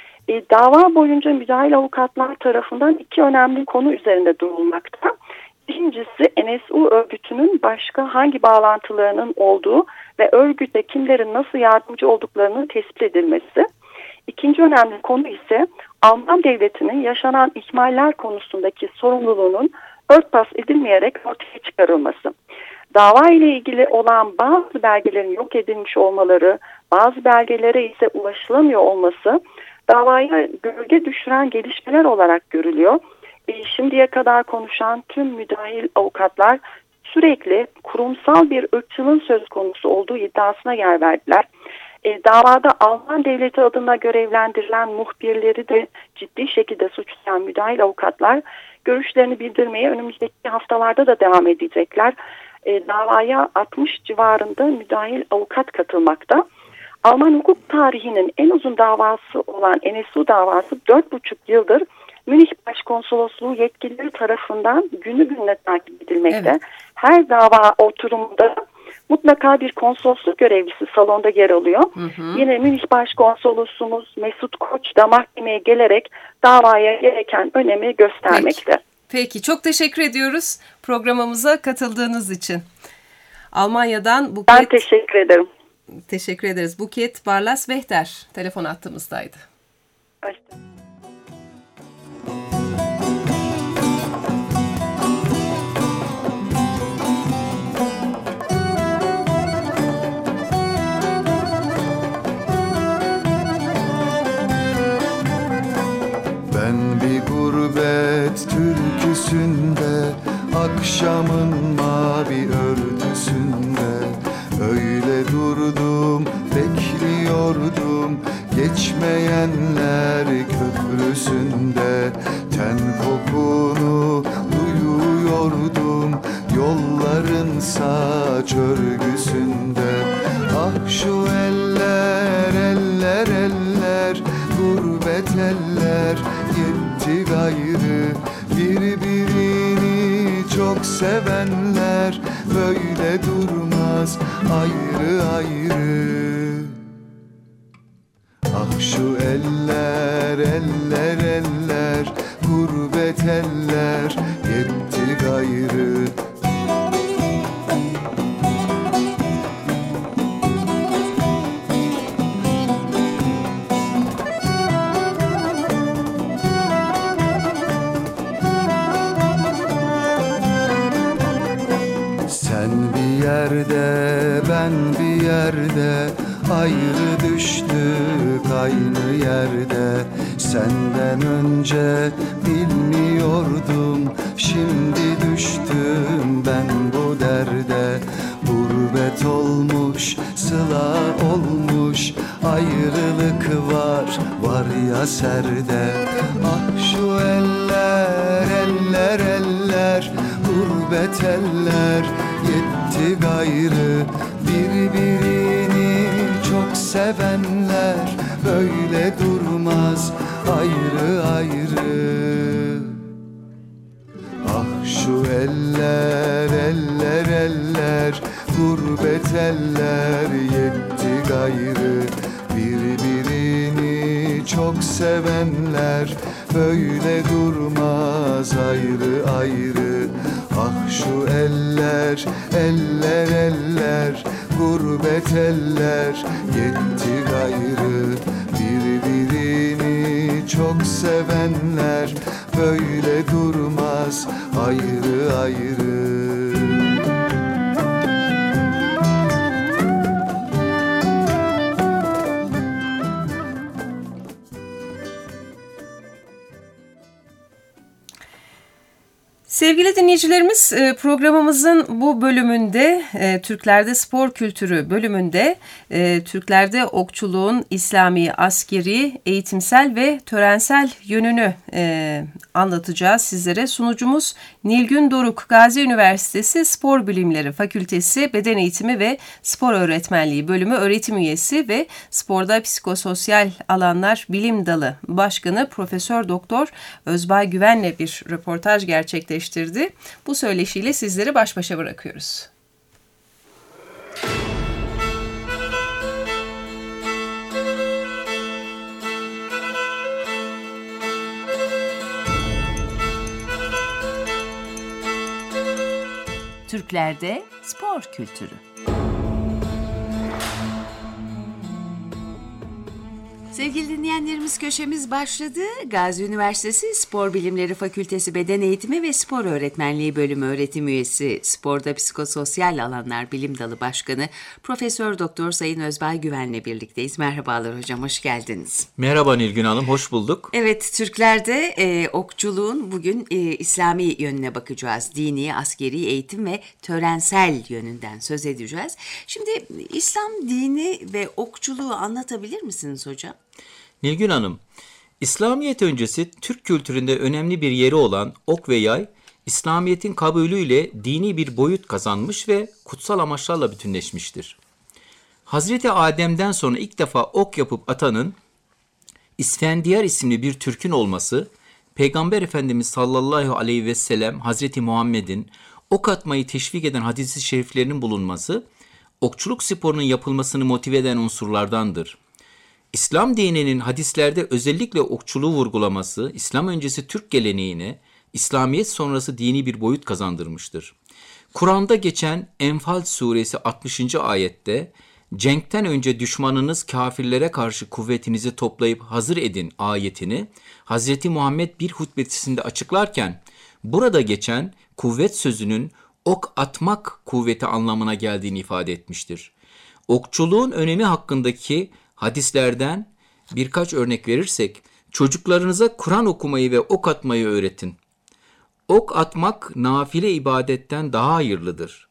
Dava boyunca müdahil avukatlar tarafından 2 önemli konu üzerinde durulmakta. Birincisi NSU örgütünün başka hangi bağlantılarının olduğu ve örgüte kimlerin nasıl yardımcı olduklarının tespit edilmesi. İkinci önemli konu ise Alman devletinin yaşanan ihmaller konusundaki sorumluluğunun örtbas edilmeyerek ortaya çıkarılması. Dava ile ilgili olan bazı belgelerin yok edilmiş olmaları, bazı belgelere ise ulaşılamıyor olması davaya gölge düşüren gelişmeler olarak görülüyor. Şimdiye kadar konuşan tüm müdahil avukatlar sürekli kurumsal bir ırkçılığın söz konusu olduğu iddiasına yer verdiler. Davada Alman devleti adına görevlendirilen muhbirleri de ciddi şekilde suçlayan müdahil avukatlar görüşlerini bildirmeye önümüzdeki haftalarda da devam edecekler. Davaya 60 civarında müdahil avukat katılmakta. Alman hukuk tarihinin en uzun davası olan NSU davası 4,5 yıldır Münih Başkonsolosluğu yetkilileri tarafından günü gününe takip edilmekte. Evet. Her dava oturumunda mutlaka bir konsolosluk görevlisi salonda yer alıyor. Yine Münih Başkonsolosumuz Mesut Koç da mahkemeye gelerek davaya gereken önemi göstermekte. Peki, çok teşekkür ediyoruz programımıza katıldığınız için. Almanya'dan Buket... Ben teşekkür ederim. Teşekkür ederiz. Buket Barlas-Wächter telefon attığımızdaydı. Hoşçakalın. Ben bir gurbet türküsünde, akşamın mavi örtüsünde öyle durdum, bekliyordum geçmeyenler köprüsünde. Ten kokunu duyuyordum yolların saç örgüsünde. Ah şu eller, eller, eller, gurbet eller yetti gayrı. Birbirini çok sevenler böyle durmaz ayrı ayrı. Ah şu eller, eller, eller, gurbet eller yetti gayrı. Sen bir yerde, ben bir yerde, ayrı düştük aynı yerde. Senden önce bilmiyordum, şimdi düştüm ben bu derde. Bu Hasret olmuş, sıla olmuş, ayrılık var ya serde. Ah şu eller, eller, eller, gurbet eller, yetti gayrı. Birbirini çok sevenler böyle durmaz ayrı ayrı. Ah şu eller, eller, eller, gurbet eller, yetti gayrı. Birbirini çok sevenler böyle durmaz ayrı ayrı. Ah şu eller, eller, eller, gurbet eller, yetti gayrı. Birbirini çok sevenler böyle durmaz ayrı ayrı. Sevgili dinleyicilerimiz, programımızın bu bölümünde, Türklerde Spor Kültürü bölümünde, Türklerde okçuluğun İslami, askeri, eğitimsel ve törensel yönünü anlatacağız sizlere. Sunucumuz Nilgün Doruk, Gazi Üniversitesi Spor Bilimleri Fakültesi Beden Eğitimi ve Spor Öğretmenliği Bölümü öğretim üyesi ve Sporda Psikososyal Alanlar Bilim Dalı Başkanı Profesör Doktor Özbay Güven'le bir röportaj gerçekleştirdi. Bu söyleşiyle sizleri baş başa bırakıyoruz. Türklerde spor kültürü. Sevgili dinleyenlerimiz, köşemiz başladı. Gazi Üniversitesi Spor Bilimleri Fakültesi Beden Eğitimi ve Spor Öğretmenliği Bölümü öğretim üyesi, Sporda Psikososyal Alanlar Bilim Dalı Başkanı Profesör Doktor Sayın Özbay Güven'le birlikteyiz. Merhabalar hocam, hoş geldiniz. Merhaba Nilgün Hanım, hoş bulduk. Evet, Türklerde okçuluğun bugün İslami yönüne bakacağız. Dini, askeri, eğitim ve törensel yönünden söz edeceğiz. Şimdi İslam dini ve okçuluğu anlatabilir misiniz hocam? Nilgün Hanım, İslamiyet öncesi Türk kültüründe önemli bir yeri olan ok ve yay, İslamiyet'in kabulüyle dini bir boyut kazanmış ve kutsal amaçlarla bütünleşmiştir. Hazreti Adem'den sonra ilk defa ok yapıp atanın İsfendiyar isimli bir Türk'ün olması, Peygamber Efendimiz sallallahu aleyhi ve sellem Hazreti Muhammed'in ok atmayı teşvik eden hadis-i şeriflerinin bulunması, okçuluk sporunun yapılmasını motive eden unsurlardandır. İslam dininin hadislerde özellikle okçuluğu vurgulaması, İslam öncesi Türk geleneğine, İslamiyet sonrası dini bir boyut kazandırmıştır. Kur'an'da geçen Enfal suresi 60. ayette, cenkten önce düşmanınız kafirlere karşı kuvvetinizi toplayıp hazır edin ayetini, Hz. Muhammed bir hutbesinde açıklarken, burada geçen kuvvet sözünün ok atmak kuvveti anlamına geldiğini ifade etmiştir. Okçuluğun önemi hakkındaki hadislerden birkaç örnek verirsek, çocuklarınıza Kur'an okumayı ve ok atmayı öğretin. Ok atmak nafile ibadetten daha hayırlıdır.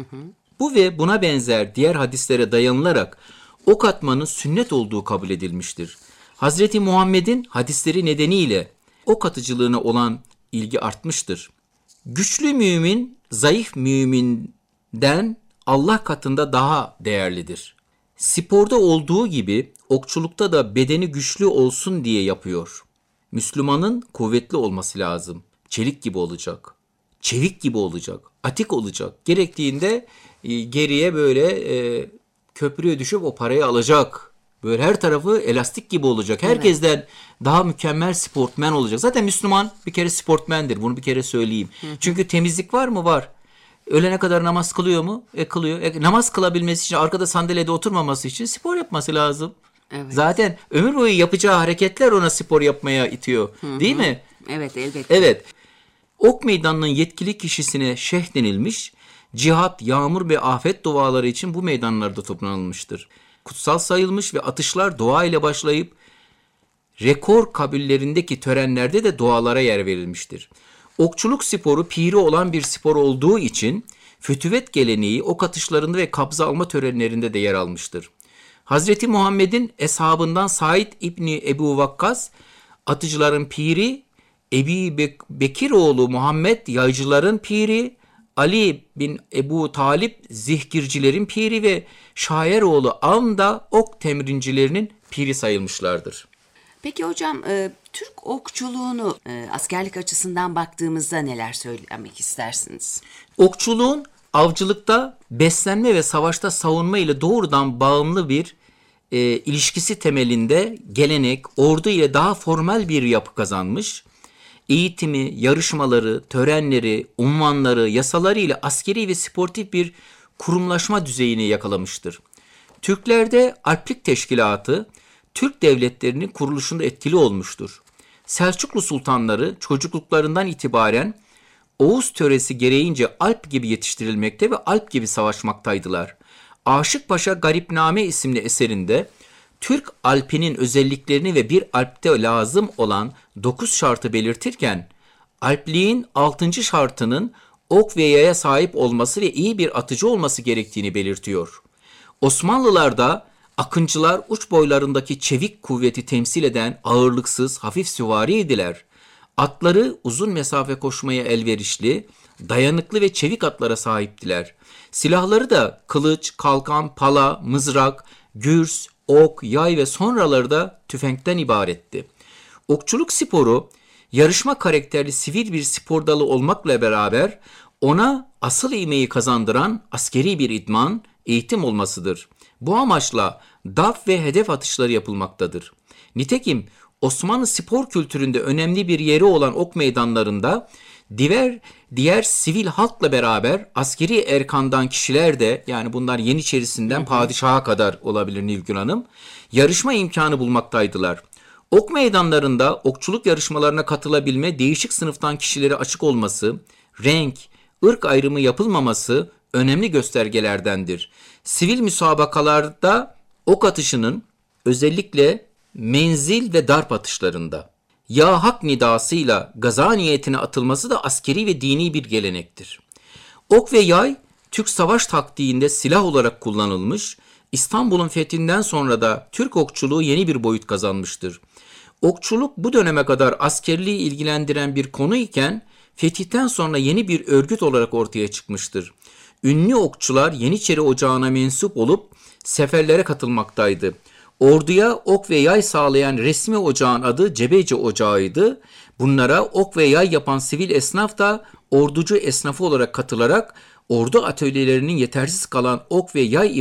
Bu ve buna benzer diğer hadislere dayanılarak ok atmanın sünnet olduğu kabul edilmiştir. Hazreti Muhammed'in hadisleri nedeniyle ok atıcılığına olan ilgi artmıştır. Güçlü mümin, zayıf müminden Allah katında daha değerlidir. Sporda olduğu gibi okçulukta da bedeni güçlü olsun diye yapıyor. Müslümanın kuvvetli olması lazım. Çelik gibi olacak. Çevik gibi olacak. Atik olacak. Gerektiğinde geriye böyle köprüye düşüp o parayı alacak. Böyle her tarafı elastik gibi olacak. Herkesten daha mükemmel sportmen olacak. Zaten Müslüman bir kere sportmendir. Bunu bir kere söyleyeyim. Çünkü temizlik var mı? Var. Ölene kadar namaz kılıyor mu? Kılıyor. Namaz kılabilmesi için, arkada sandalyede oturmaması için spor yapması lazım. Evet. Zaten ömür boyu yapacağı hareketler ona spor yapmaya itiyor. Değil mi? Evet, elbette. Evet. Ok meydanının yetkili kişisine şeyh denilmiş, cihat, yağmur ve afet duaları için bu meydanlarda toplanılmıştır. Kutsal sayılmış ve atışlar dua ile başlayıp rekor kabullerindeki törenlerde de dualara yer verilmiştir. Okçuluk sporu piri olan bir spor olduğu için Fütüvet geleneği ok atışlarında ve kabza alma törenlerinde de yer almıştır. Hazreti Muhammed'in eshabından Said İbni Ebu Vakkas, atıcıların piri, Bekir oğlu Muhammed, yaycıların piri, Ali bin Ebu Talip, zihkircilerin piri ve Şair oğlu Avn da ok temrincilerinin piri sayılmışlardır. Peki hocam, Türk okçuluğunu askerlik açısından baktığımızda neler söylemek istersiniz? Okçuluğun avcılıkta beslenme ve savaşta savunma ile doğrudan bağımlı bir ilişkisi temelinde gelenek, ordu ile daha formal bir yapı kazanmış. Eğitimi, yarışmaları, törenleri, unvanları, yasaları ile askeri ve sportif bir kurumlaşma düzeyini yakalamıştır. Türklerde Alplik Teşkilatı, Türk devletlerinin kuruluşunda etkili olmuştur. Selçuklu sultanları çocukluklarından itibaren Oğuz töresi gereğince Alp gibi yetiştirilmekte ve Alp gibi savaşmaktaydılar. Aşık Paşa Garipname isimli eserinde Türk Alpinin özelliklerini ve bir Alp'te lazım olan 9 şartı belirtirken, Alpliğin 6. şartının ok ve yaya sahip olması ve iyi bir atıcı olması gerektiğini belirtiyor. Osmanlılarda akıncılar uç boylarındaki çevik kuvveti temsil eden ağırlıksız, hafif süvariydiler. Atları uzun mesafe koşmaya elverişli, dayanıklı ve çevik atlara sahiptiler. Silahları da kılıç, kalkan, pala, mızrak, gürs, ok, yay ve sonraları da tüfekten ibaretti. Okçuluk sporu, yarışma karakterli sivil bir spor dalı olmakla beraber ona asıl ivmeyi kazandıran askeri bir idman, eğitim olmasıdır. Bu amaçla daf ve hedef atışları yapılmaktadır. Nitekim Osmanlı spor kültüründe önemli bir yeri olan ok meydanlarında diğer sivil halkla beraber askeri erkandan kişiler de, yani bunlar Yeniçerisinden padişaha kadar olabilir Nilgün Hanım, yarışma imkanı bulmaktaydılar. Ok meydanlarında okçuluk yarışmalarına katılabilme değişik sınıftan kişilere açık olması, renk, ırk ayrımı yapılmaması önemli göstergelerdendir. Sivil müsabakalarda ok atışının özellikle menzil ve darp atışlarında ya hak nidasıyla gaza niyetine atılması da askeri ve dini bir gelenektir. Ok ve yay Türk savaş taktiğinde silah olarak kullanılmış, İstanbul'un fethinden sonra da Türk okçuluğu yeni bir boyut kazanmıştır. Okçuluk bu döneme kadar askerliği ilgilendiren bir konu iken fetihten sonra yeni bir örgüt olarak ortaya çıkmıştır. Ünlü okçular Yeniçeri Ocağı'na mensup olup seferlere katılmaktaydı. Orduya ok ve yay sağlayan resmi ocağın adı Cebeci Ocağı'ydı. Bunlara ok ve yay yapan sivil esnaf da orducu esnafı olarak katılarak ordu atölyelerinin yetersiz kalan ok ve yay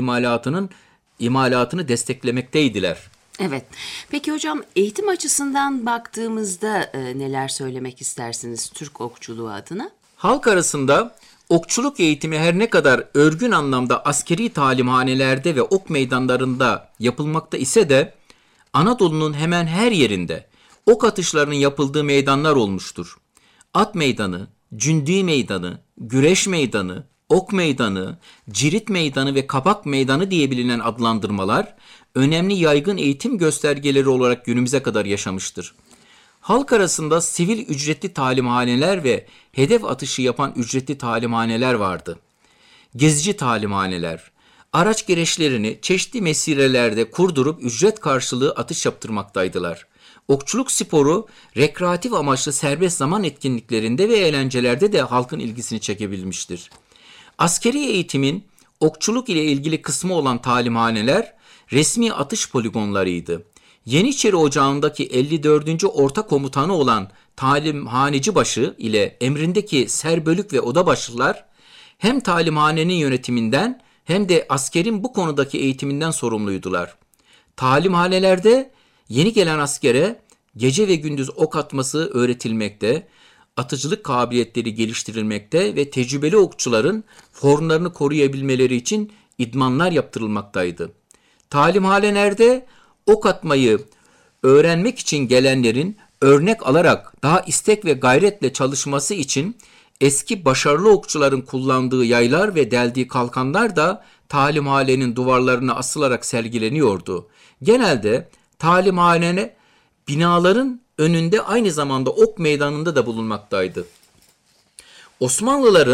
imalatını desteklemekteydiler. Evet. Peki hocam, eğitim açısından baktığımızda neler söylemek istersiniz Türk okçuluğu adına? Halk arasında okçuluk eğitimi her ne kadar örgün anlamda askeri talimhanelerde ve ok meydanlarında yapılmakta ise de Anadolu'nun hemen her yerinde ok atışlarının yapıldığı meydanlar olmuştur. At meydanı, cündi meydanı, güreş meydanı, ok meydanı, cirit meydanı ve kapak meydanı diye bilinen adlandırmalar önemli yaygın eğitim göstergeleri olarak günümüze kadar yaşamıştır. Halk arasında sivil ücretli talimhaneler ve hedef atışı yapan ücretli talimhaneler vardı. Gezici talimhaneler, araç gereçlerini çeşitli mesirelerde kurdurup ücret karşılığı atış yaptırmaktaydılar. Okçuluk sporu rekreatif amaçlı serbest zaman etkinliklerinde ve eğlencelerde de halkın ilgisini çekebilmiştir. Askeri eğitimin okçuluk ile ilgili kısmı olan talimhaneler resmi atış poligonlarıydı. Yeniçeri Ocağı'ndaki 54. Orta Komutanı olan talimhanecibaşı ile emrindeki serbölük ve odabaşılar hem talimhanenin yönetiminden hem de askerin bu konudaki eğitiminden sorumluydular. Talimhanelerde yeni gelen askere gece ve gündüz ok atması öğretilmekte, atıcılık kabiliyetleri geliştirilmekte ve tecrübeli okçuların formlarını koruyabilmeleri için idmanlar yaptırılmaktaydı. Talimhanelerde ok atmayı öğrenmek için gelenlerin örnek alarak daha istek ve gayretle çalışması için eski başarılı okçuların kullandığı yaylar ve deldiği kalkanlar da talimhanenin duvarlarına asılarak sergileniyordu. Genelde talimhane binaların önünde aynı zamanda ok meydanında da bulunmaktaydı. Osmanlıların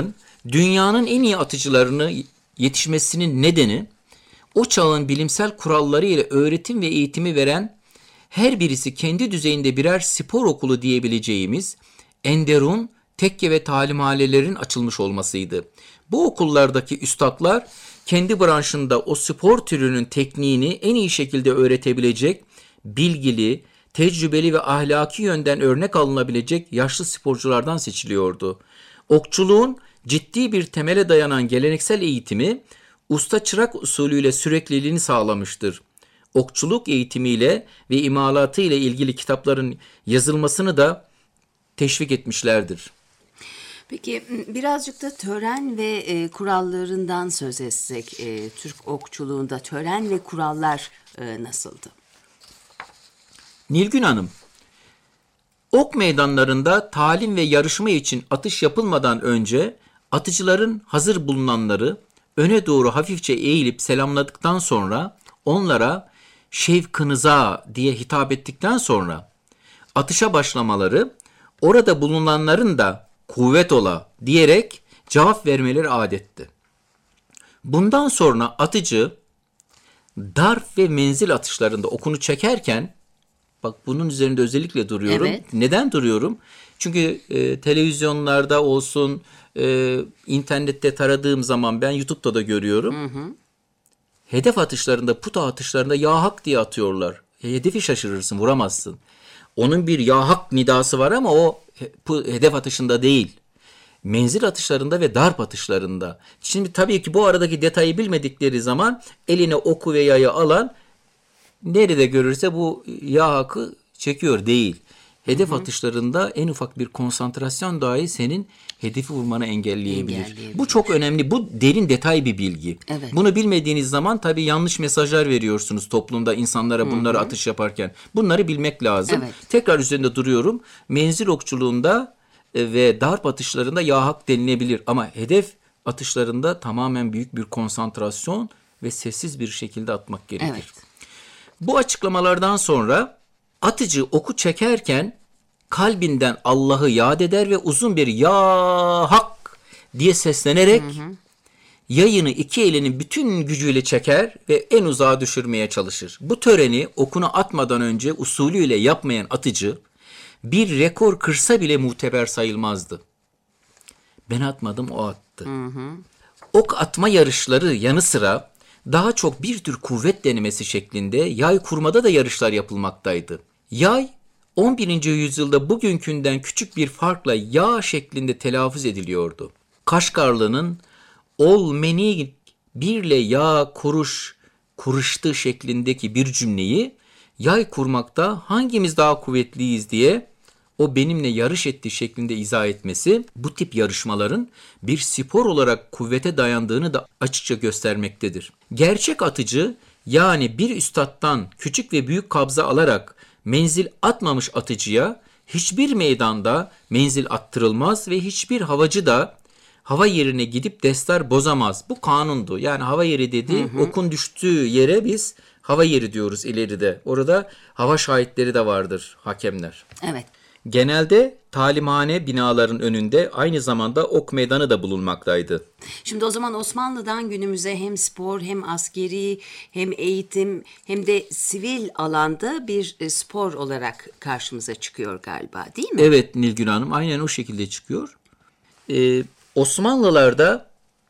Dünyanın en iyi atıcılarını yetişmesinin nedeni o çağın bilimsel kuralları ile öğretim ve eğitimi veren, her birisi kendi düzeyinde birer spor okulu diyebileceğimiz enderun, tekke ve talimhanelerin açılmış olmasıydı. Bu okullardaki üstadlar kendi branşında o spor türünün tekniğini en iyi şekilde öğretebilecek, bilgili, tecrübeli ve ahlaki yönden örnek alınabilecek yaşlı sporculardan seçiliyordu. Okçuluğun ciddi bir temele dayanan geleneksel eğitimi usta çırak usulüyle sürekliliğini sağlamıştır. Okçuluk eğitimiyle ve imalatı ile ilgili kitapların yazılmasını da teşvik etmişlerdir. Peki birazcık da tören ve kurallarından söz etsek, Türk okçuluğunda tören ve kurallar nasıldı? Nilgün Hanım, ok meydanlarında talim ve yarışma için atış yapılmadan önce atıcıların hazır bulunanları öne doğru hafifçe eğilip selamladıktan sonra onlara şevkınıza diye hitap ettikten sonra atışa başlamaları, orada bulunanların da kuvvet ola diyerek cevap vermeleri adetti. Bundan sonra atıcı darp ve menzil atışlarında okunu çekerken, bak bunun üzerinde özellikle duruyorum. Evet. Neden duruyorum? Çünkü televizyonlarda olsun, internette taradığım zaman ben YouTube'da da görüyorum. Hedef atışlarında, puta atışlarında ya hak diye atıyorlar. Hedefi şaşırırsın, vuramazsın. Onun bir ya hak nidası var ama o hedef atışında değil. Menzil atışlarında ve darp atışlarında. Şimdi tabii ki bu aradaki detayı bilmedikleri zaman eline oku ve yayı alan nerede görürse bu ya hakkı çekiyor değil. Hedef atışlarında en ufak bir konsantrasyon dahi senin hedefi vurmanı engelleyebilir. Bu çok önemli. Bu derin detay bir bilgi. Evet. Bunu bilmediğiniz zaman tabii yanlış mesajlar veriyorsunuz toplumda insanlara bunları atış yaparken. Bunları bilmek lazım. Evet. Tekrar üzerinde duruyorum. Menzil okçuluğunda ve darp atışlarında ya hak denilebilir. Ama hedef atışlarında tamamen büyük bir konsantrasyon ve sessiz bir şekilde atmak gerekir. Evet. Bu açıklamalardan sonra atıcı oku çekerken kalbinden Allah'ı yad eder ve uzun bir ya hak diye seslenerek yayını iki elinin bütün gücüyle çeker ve en uzağa düşürmeye çalışır. Bu töreni okunu atmadan önce usulüyle yapmayan atıcı bir rekor kırsa bile muteber sayılmazdı. Ben atmadım, o attı. Ok atma yarışları yanı sıra daha çok bir tür kuvvet denemesi şeklinde yay kurmada da yarışlar yapılmaktaydı. Yay 11. yüzyılda bugünkünden küçük bir farkla ya şeklinde telaffuz ediliyordu. Kaşgarlı'nın ol meni birle ya kuruştu şeklindeki bir cümleyi yay kurmakta hangimiz daha kuvvetliyiz diye o benimle yarış etti şeklinde izah etmesi bu tip yarışmaların bir spor olarak kuvvete dayandığını da açıkça göstermektedir. Gerçek atıcı yani bir üstattan küçük ve büyük kabza alarak menzil atmamış atıcıya hiçbir meydanda menzil attırılmaz ve hiçbir havacı da hava yerine gidip destar bozamaz. Bu kanundu. Yani hava yeri dedi, okun düştüğü yere biz hava yeri diyoruz ileride. Orada hava şahitleri de vardır, hakemler. Evet. Genelde talimhane binaların önünde aynı zamanda ok meydanı da bulunmaktaydı. Şimdi o zaman Osmanlı'dan günümüze hem spor hem askeri hem eğitim hem de sivil alanda bir spor olarak karşımıza çıkıyor galiba, değil mi? Evet Nilgün Hanım, aynen o şekilde çıkıyor. Osmanlılarda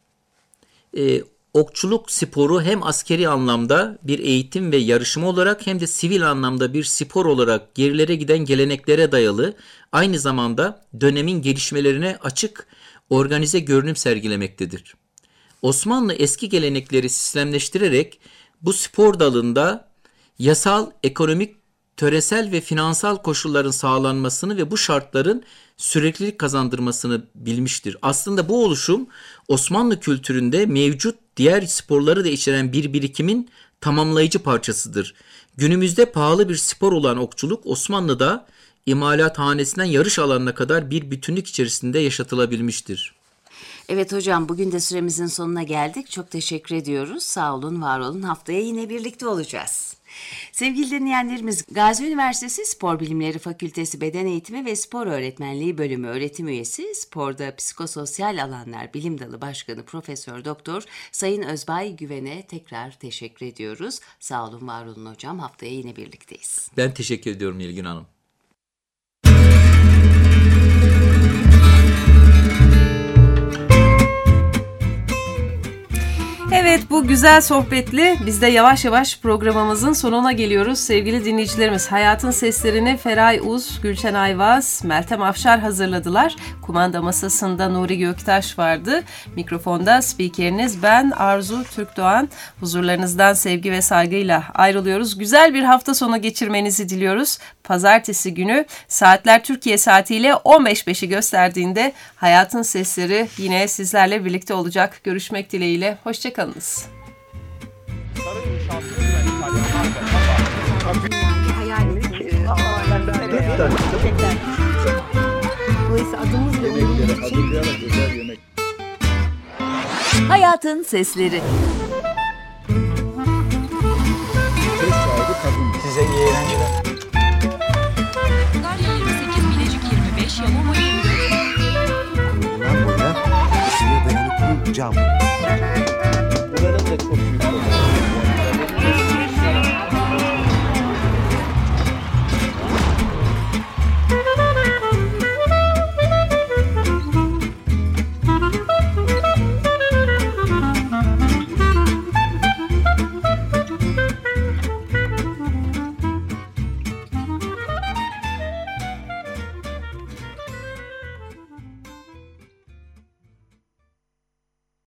okçuluk sporu hem askeri anlamda bir eğitim ve yarışma olarak hem de sivil anlamda bir spor olarak gerilere giden geleneklere dayalı, aynı zamanda dönemin gelişmelerine açık organize görünüm sergilemektedir. Osmanlı eski gelenekleri sistemleştirerek bu spor dalında yasal, ekonomik, töresel ve finansal koşulların sağlanmasını ve bu şartların süreklilik kazandırmasını bilmiştir. Aslında bu oluşum Osmanlı kültüründe mevcut diğer sporları da içeren bir birikimin tamamlayıcı parçasıdır. Günümüzde pahalı bir spor olan okçuluk Osmanlı'da imalathanesinden yarış alanına kadar bir bütünlük içerisinde yaşatılabilmiştir. Evet hocam, bugün de süremizin sonuna geldik. Çok teşekkür ediyoruz. Sağ olun, var olun. Haftaya yine birlikte olacağız. Sevgili dinleyenlerimiz, Gazi Üniversitesi Spor Bilimleri Fakültesi Beden Eğitimi ve Spor Öğretmenliği Bölümü öğretim üyesi, sporda psikososyal alanlar bilim dalı başkanı Profesör Doktor Sayın Özbay Güven'e tekrar teşekkür ediyoruz. Sağ olun, var olun hocam. Haftaya yine birlikteyiz. Ben teşekkür ediyorum Nilgün Hanım. Evet, bu güzel sohbetle biz de yavaş yavaş programımızın sonuna geliyoruz. Sevgili dinleyicilerimiz, Hayatın Seslerini Feray Uz, Gülşen Ayvaz, Meltem Afşar hazırladılar. Kumanda masasında Nuri Göktaş vardı. Mikrofonda spikeriniz ben Arzu Türkdoğan. Huzurlarınızdan sevgi ve saygıyla ayrılıyoruz. Güzel bir hafta sonu geçirmenizi diliyoruz. Pazartesi günü saatler Türkiye saatiyle 15.05'i gösterdiğinde Hayatın Sesleri yine sizlerle birlikte olacak. Görüşmek dileğiyle. Hoşçakalınız. Dolayısıyla adımız ve uyumumuz için Hayatın Sesleri. Size iyi eğlenceler. Antalya 28, Bilecik 25, Yalova 24. Bundan boya ısıya dayanıklı cam